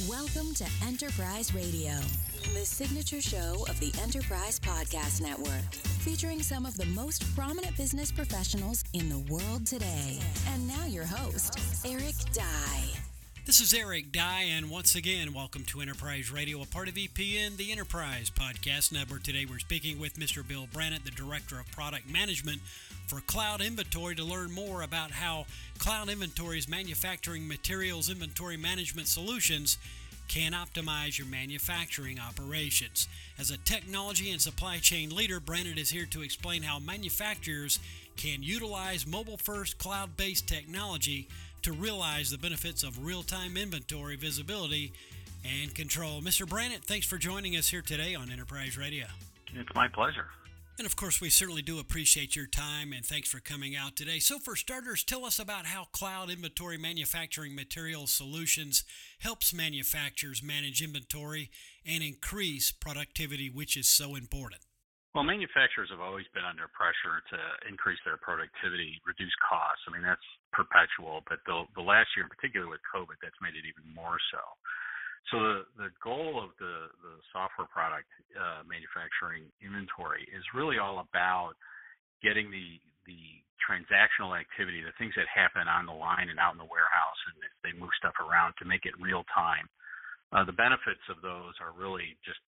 Welcome to Enterprise Radio, the signature show of the Enterprise Podcast Network, featuring some of the most prominent business professionals in the world today. And now your host, Eric Dye. This is Eric Dye, and once again, welcome to Enterprise Radio, a part of EPN, the Enterprise Podcast Network. Today we're speaking with Mr. Bill Brannett, the Director of Product Management for Cloud Inventory, to learn more about how Cloud Inventory's manufacturing materials inventory management solutions can optimize your manufacturing operations. As a technology and supply chain leader, Brannett is here to explain how manufacturers can utilize mobile-first cloud-based technology to realize the benefits of real-time inventory visibility and control. Mr. Brannett, thanks for joining us here today on Enterprise Radio. It's my pleasure. And of course, we certainly do appreciate your time, and thanks for coming out today. So for starters, tell us about how Cloud Inventory Manufacturing Materials Solutions helps manufacturers manage inventory and increase productivity, which is so important. Well, manufacturers have always been under pressure to increase their productivity, reduce costs. I mean, that's perpetual, but the last year in particular with COVID, that's made it even more so. So the goal of the software product manufacturing inventory is really all about getting the transactional activity, the things that happen on the line and out in the warehouse, and if they move stuff around, to make it real time. The benefits of those are really just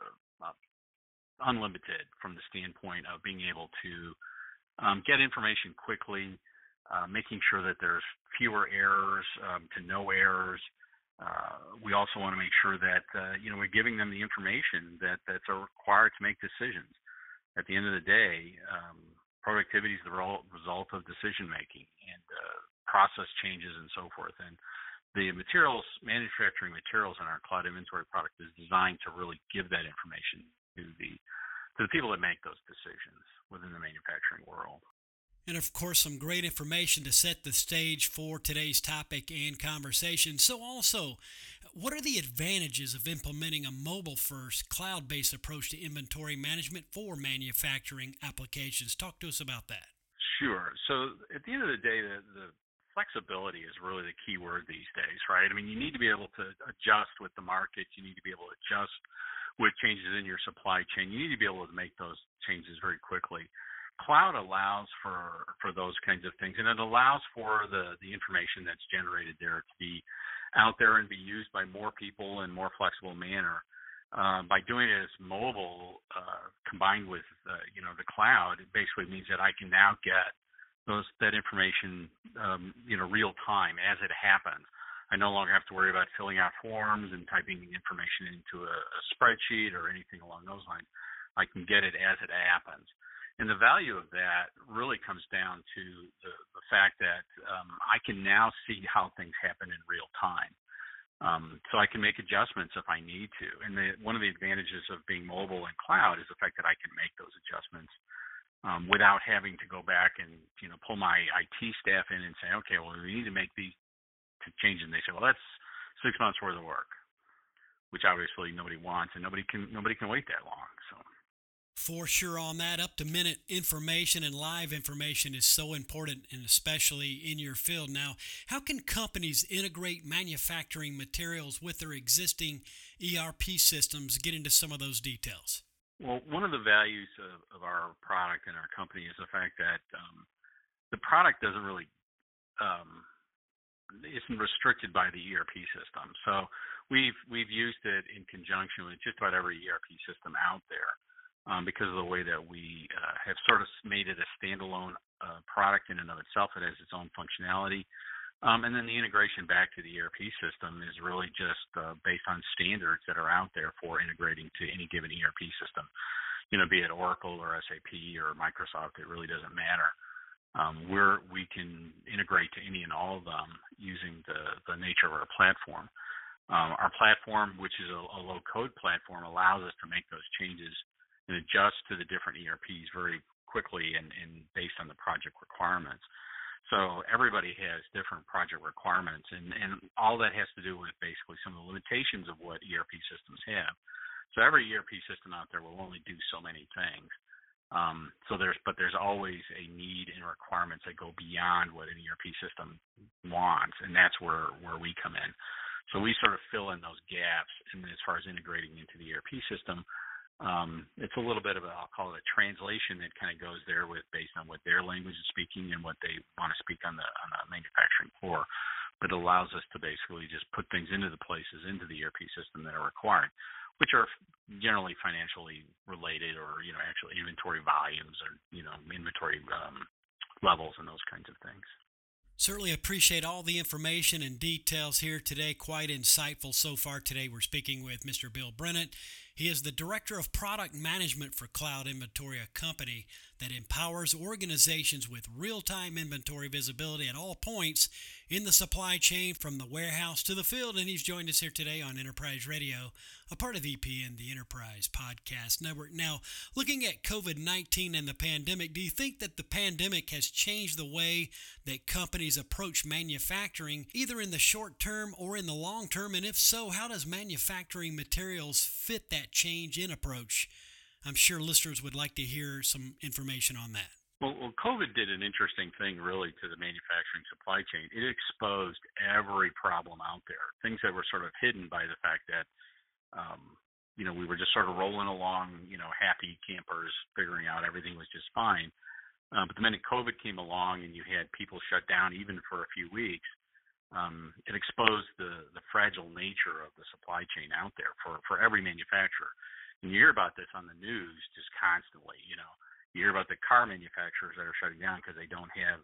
unlimited from the standpoint of being able to get information quickly, making sure that there's fewer errors to no errors. We also want to make sure that we're giving them the information that's required to make decisions. At the end of the day, productivity is the result of decision making and process changes and so forth. And the manufacturing materials in our cloud inventory product is designed to really give that information to the people that make those decisions within the manufacturing world. And of course, some great information to set the stage for today's topic and conversation. So also, what are the advantages of implementing a mobile-first, cloud-based approach to inventory management for manufacturing applications? Talk to us about that. Sure. So at the end of the day, the flexibility is really the key word these days, right? I mean, you need to be able to adjust with the market. You need to be able to adjust with changes in your supply chain. You need to be able to make those changes very quickly. Cloud allows for those kinds of things, and it allows for the information that's generated there to be out there and be used by more people in more flexible manner. By doing it as mobile, combined with the cloud, it basically means that I can now get that information real time as it happens. I no longer have to worry about filling out forms and typing information into a spreadsheet or anything along those lines. I can get it as it happens. And the value of that really comes down to the fact that I can now see how things happen in real time. So I can make adjustments if I need to. And one of the advantages of being mobile and cloud is the fact that I can make those adjustments without having to go back and pull my IT staff in and say, okay, well, we need to make these changes. And they say, well, that's 6 months worth of work, which obviously nobody wants, and nobody can wait that long. So. For sure on that, up-to-minute information and live information is so important, and especially in your field. Now, how can companies integrate manufacturing materials with their existing ERP systems? Get into some of those details. Well, one of the values of our product and our company is the fact that the product doesn't really isn't restricted by the ERP system. So we've used it in conjunction with just about every ERP system out there. Because of the way that we have sort of made it a standalone product in and of itself. It has its own functionality. And then the integration back to the ERP system is really just based on standards that are out there for integrating to any given ERP system, be it Oracle or SAP or Microsoft. It really doesn't matter. We can integrate to any and all of them using the nature of our platform. Our platform, which is a low-code platform, allows us to make those changes and adjust to the different ERPs very quickly and based on the project requirements. So everybody has different project requirements, and all that has to do with basically some of the limitations of what ERP systems have. So every ERP system out there will only do so many things. But there's always a need and requirements that go beyond what an ERP system wants, and that's where we come in. So we sort of fill in those gaps. And as far as integrating into the ERP system, it's a little bit of I'll call it a translation that kind of goes there with based on what their language is speaking and what they want to speak on the manufacturing floor. But it allows us to basically just put things into the places into the ERP system that are required, which are generally financially related, or actually inventory volumes, or inventory levels and those kinds of things. Certainly appreciate all the information and details here today. Quite insightful so far today. We're speaking with Mr. Bill Brennett. He is the Director of Product Management for Cloud Inventory, a company that empowers organizations with real-time inventory visibility at all points in the supply chain from the warehouse to the field. And he's joined us here today on Enterprise Radio, a part of EPN, the Enterprise Podcast Network. Now, looking at COVID-19 and the pandemic, do you think that the pandemic has changed the way that companies approach manufacturing, either in the short term or in the long term? And if so, how does manufacturing materials fit that change in approach? I'm sure listeners would like to hear some information on that. Well, COVID did an interesting thing really to the manufacturing supply chain. It exposed every problem out there, things that were sort of hidden by the fact that, we were just sort of rolling along, happy campers, figuring out everything was just fine. But the minute COVID came along and you had people shut down even for a few weeks, it exposed the fragile nature of the supply chain out there for every manufacturer. And you hear about this on the news just constantly. You hear about the car manufacturers that are shutting down because they don't have,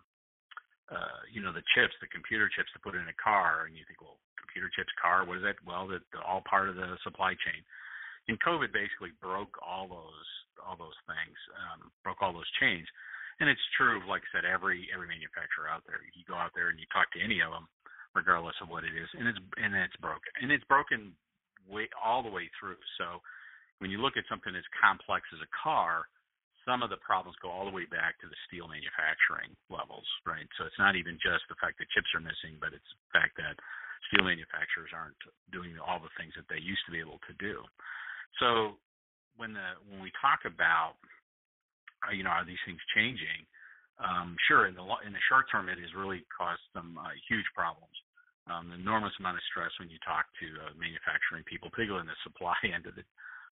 the chips, the computer chips to put in a car. And you think, well, computer chips, car, what is that? Well, that's all part of the supply chain. And COVID basically broke all those things, broke all those chains. And it's true, like I said, every manufacturer out there. You go out there and you talk to any of them, regardless of what it is, and it's broken. And it's broken all the way through. So when you look at something as complex as a car, some of the problems go all the way back to the steel manufacturing levels, right? So it's not even just the fact that chips are missing, but it's the fact that steel manufacturers aren't doing all the things that they used to be able to do. So when we talk about, are these things changing? Sure, in the short term, it has really caused some huge problems. An enormous amount of stress when you talk to manufacturing people, particularly in the supply end of the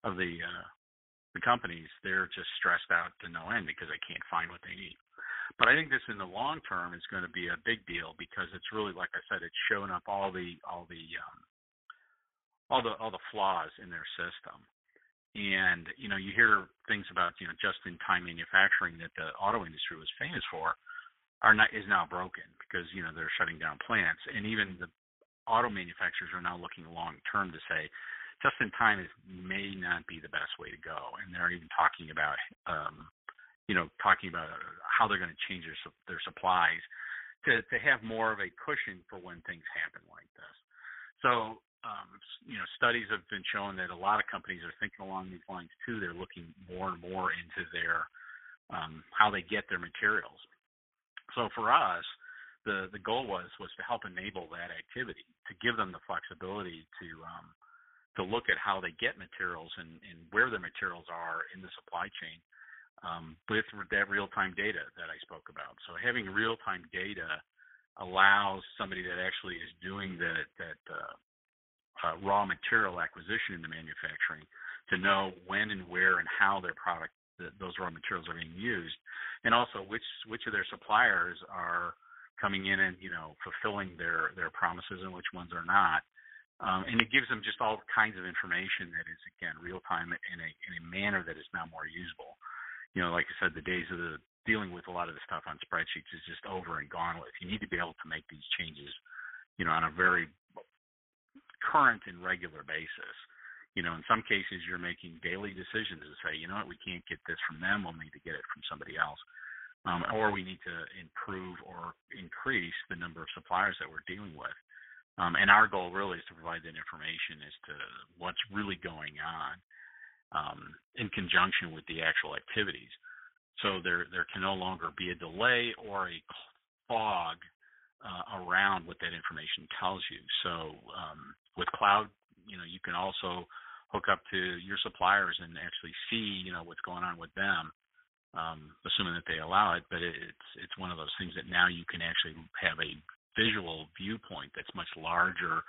companies. They're just stressed out to no end because they can't find what they need. But I think this in the long term is going to be a big deal because it's really, like I said, it's showing up all the flaws in their system. And you hear things about just-in-time manufacturing that the auto industry was famous for is now broken because they're shutting down plants, and even the auto manufacturers are now looking long term to say just-in-time may not be the best way to go, and they're even talking about how they're going to change their supplies to have more of a cushion for when things happen like this. So. Studies have been showing that a lot of companies are thinking along these lines too. They're looking more and more into their how they get their materials. So for us, the goal was to help enable that activity, to give them the flexibility to look at how they get materials and where the materials are in the supply chain with that real-time data that I spoke about. So having real-time data allows somebody that actually is doing that raw material acquisition in the manufacturing to know when and where and how their product, those raw materials are being used, and also which of their suppliers are coming in and fulfilling their promises and which ones are not. And it gives them just all kinds of information that is, again, real time in a manner that is now more usable. Like I said, the days of dealing with a lot of the stuff on spreadsheets is just over and gone with. You need to be able to make these changes, on a very current and regular basis. In some cases, you're making daily decisions to say, we can't get this from them. We'll need to get it from somebody else. Or we need to improve or increase the number of suppliers that we're dealing with. And our goal really is to provide that information as to what's really going on in conjunction with the actual activities. So there can no longer be a delay or a fog around what that information tells you. So with cloud, you can also hook up to your suppliers and actually see, what's going on with them, assuming that they allow it. But it's one of those things that now you can actually have a visual viewpoint that's much larger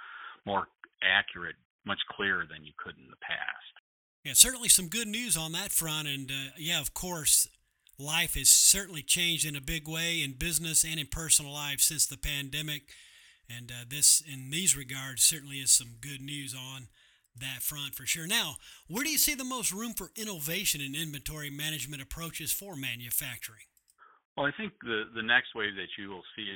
more accurate, much clearer than you could in the past. Yeah, certainly some good news on that front. And yeah, of course, life has certainly changed in a big way in business and in personal life since the pandemic. And this, in these regards, certainly is some good news on that front for sure. Now, where do you see the most room for innovation in inventory management approaches for manufacturing? Well, I think the next wave that you will see is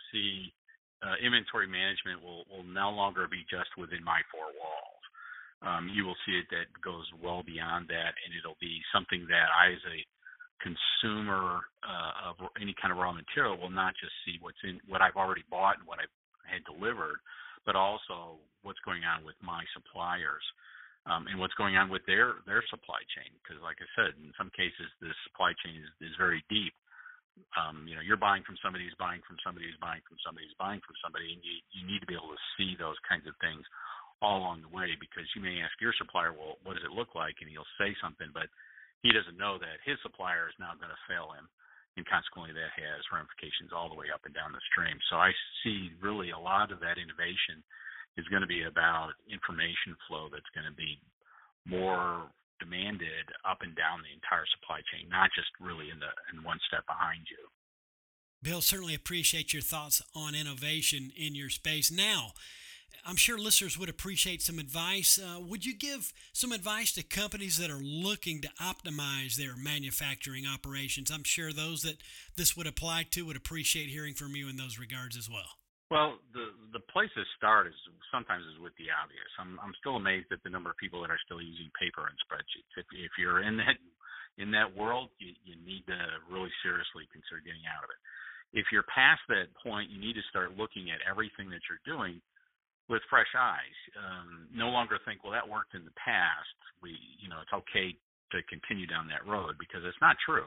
inventory management will no longer be just within my four walls. You will see it that goes well beyond that, and it'll be something that I, as a consumer of any kind of raw material, will not just see what I've already bought and what I've had delivered, but also what's going on with my suppliers, and what's going on with their supply chain. Because, like I said, in some cases, this supply chain is very deep. You're buying from somebody who's buying from somebody who's buying from somebody who's buying from somebody, and you need to be able to see those kinds of things all along the way, because you may ask your supplier, well, what does it look like? And he'll say something, but he doesn't know that his supplier is now going to fail him, and consequently that has ramifications all the way up and down the stream. So I see really a lot of that innovation is going to be about information flow that's going to be more demanded up and down the entire supply chain, not just really in one step behind you. Bill, certainly appreciate your thoughts on innovation in your space. Now, I'm sure listeners would appreciate some advice. Would you give some advice to companies that are looking to optimize their manufacturing operations? I'm sure those that this would apply to would appreciate hearing from you in those regards as well. Well, the place to start is sometimes with the obvious. I'm still amazed at the number of people that are still using paper and spreadsheets. If you're in that world, you need to really seriously consider getting out of it. If you're past that point, you need to start looking at everything that you're doing with fresh eyes. No longer think, well, that worked in the past. It's okay to continue down that road, because it's not true.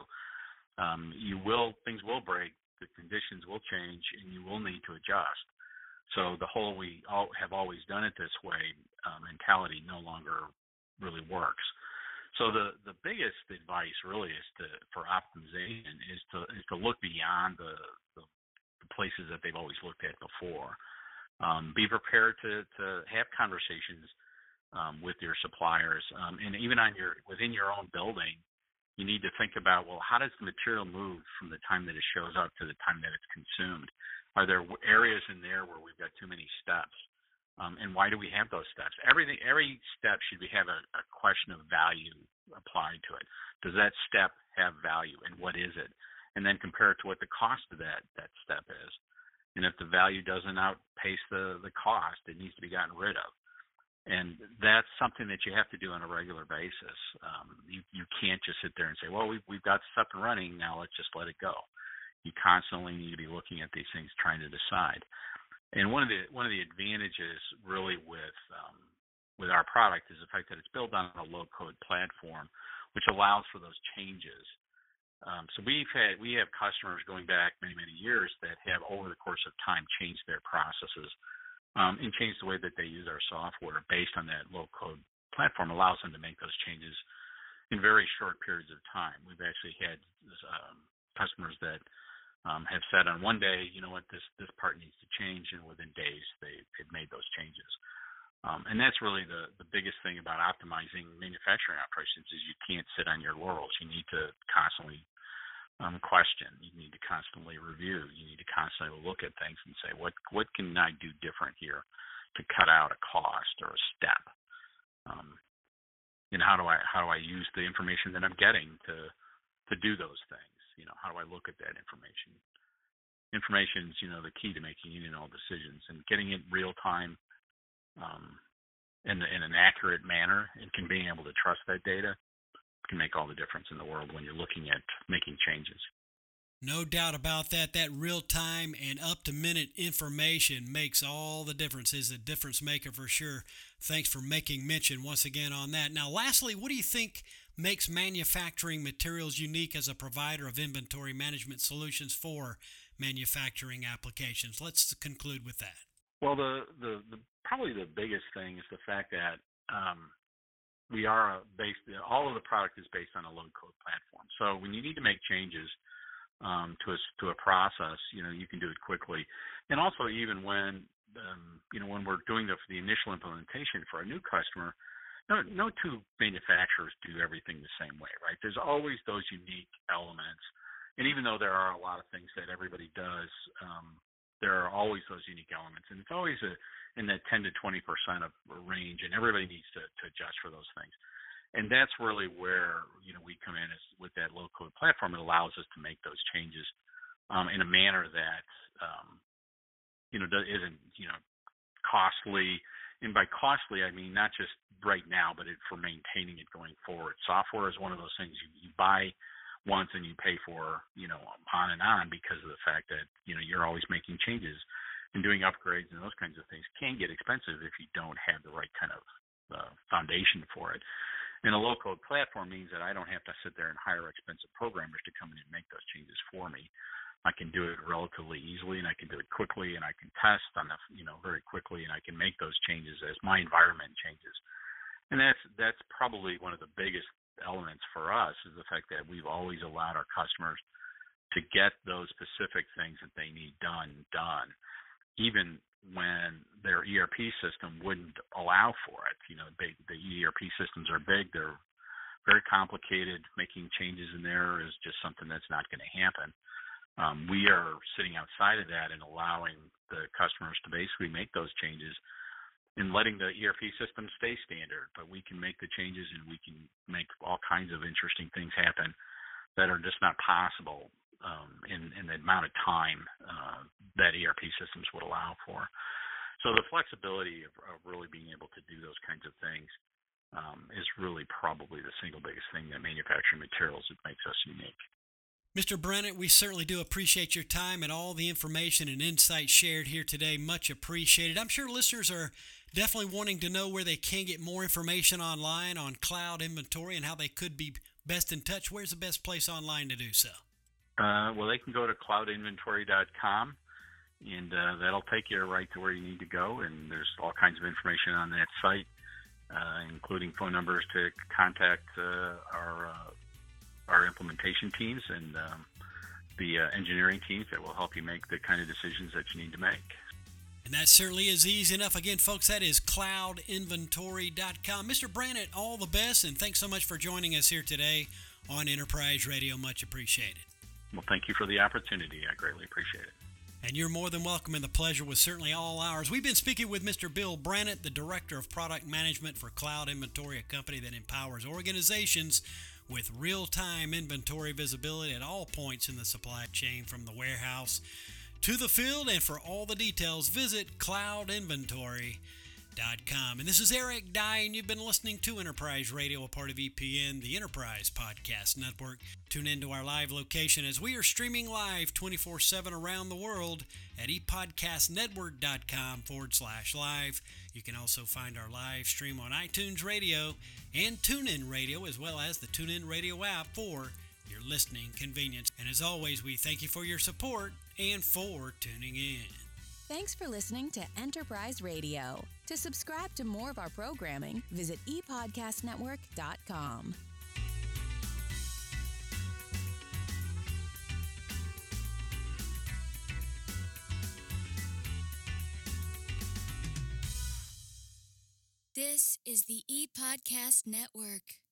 Things will break, the conditions will change, and you will need to adjust. So the whole "we all have always done it this way" mentality no longer really works. So the biggest advice really for optimization is to look beyond the places that they've always looked at before. Be prepared to have conversations with your suppliers, and even within your own building. You need to think about, well, how does the material move from the time that it shows up to the time that it's consumed? Are there areas in there where we've got too many steps? And why do we have those steps? Every step should have a question of value applied to it. Does that step have value, and what is it? And then compare it to what the cost of that step is. And if the value doesn't outpace the cost, it needs to be gotten rid of. And that's something that you have to do on a regular basis. You can't just sit there and say, well, we've got this up and running, now let's just let it go. You constantly need to be looking at these things, trying to decide. And one of the advantages really with our product is the fact that it's built on a low-code platform, which allows for those changes. So we have customers going back many, many years that have, over the course of time, changed their processes. And change the way that they use our software based on that low-code platform, allows them to make those changes in very short periods of time. We've actually had customers that have said on one day, you know what, this part needs to change, and within days they've made those changes. And that's really the biggest thing about optimizing manufacturing operations is you can't sit on your laurels. You need to constantly question. You need to constantly review. You need to constantly look at things and say, what can I do different here to cut out a cost or a step? And how do I use the information that I'm getting to do those things? How do I look at that information? Information is, the key to making all decisions, and getting it real time, in an accurate manner, and being able to trust that data can make all the difference in the world when you're looking at making changes. No doubt about that. That real-time and up-to-minute information makes all the difference, is a difference maker for sure. Thanks for making mention once again on that. Now, lastly, what do you think makes Manufacturing Materials unique as a provider of inventory management solutions for manufacturing applications? Let's conclude with that. Well, the probably the biggest thing is the fact that we are all of the product is based on a low-code platform. So when you need to make changes to a process, you can do it quickly. And also, even when when we're doing the initial implementation for a new customer, no two manufacturers do everything the same way, right? There's always those unique elements. And even though there are a lot of things that everybody does, there are always those unique elements. And it's always in that 10 to 20% of range, and everybody needs to adjust for those things. And that's really where, we come in with that low-code platform. It allows us to make those changes in a manner that, isn't, costly. And by costly, I mean not just right now, but for maintaining it going forward. Software is one of those things you buy once and you pay for, on and on, because of the fact that, you're always making changes and doing upgrades, and those kinds of things can get expensive if you don't have the right kind of foundation for it. And a low-code platform means that I don't have to sit there and hire expensive programmers to come in and make those changes for me. I can do it relatively easily, and I can do it quickly, and I can test on the, very quickly, and I can make those changes as my environment changes. And that's probably one of the biggest elements for us, is the fact that we've always allowed our customers to get those specific things that they need done, even when their ERP system wouldn't allow for it. The ERP systems are big, they're very complicated. Making changes in there is just something that's not going to happen. We are sitting outside of that and allowing the customers to basically make those changes and letting the ERP system stay standard, but we can make the changes and we can make all kinds of interesting things happen that are just not possible in the amount of time that ERP systems would allow for. So the flexibility of really being able to do those kinds of things is really probably the single biggest thing that manufacturing materials that makes us unique. Mr. Brennett, we certainly do appreciate your time and all the information and insights shared here today. Much appreciated. I'm sure listeners are definitely wanting to know where they can get more information online on cloud inventory and how they could be best in touch. Where's the best place online to do so? Well, they can go to cloudinventory.com, and that'll take you right to where you need to go. And there's all kinds of information on that site, including phone numbers to contact our implementation teams and the engineering teams that will help you make the kind of decisions that you need to make. And that certainly is easy enough. Again, folks, that is cloudinventory.com. Mr. Brannett, all the best, and thanks so much for joining us here today on Enterprise Radio. Much appreciated. Well, thank you for the opportunity. I greatly appreciate it. And you're more than welcome, and the pleasure was certainly all ours. We've been speaking with Mr. Bill Brannett, the Director of Product Management for Cloud Inventory, a company that empowers organizations with real-time inventory visibility at all points in the supply chain, from the warehouse to the field. And for all the details, visit cloudinventory.com. And this is Eric Dye, and you've been listening to Enterprise Radio, a part of EPN, the Enterprise Podcast Network. Tune into our live location as we are streaming live 24/7 around the world at epodcastnetwork.com/live. You can also find our live stream on iTunes Radio and TuneIn Radio, as well as the TuneIn Radio app for your listening convenience. And as always, we thank you for your support and for tuning in. Thanks for listening to Enterprise Radio. To subscribe to more of our programming, visit epodcastnetwork.com. This is the ePodcast Network.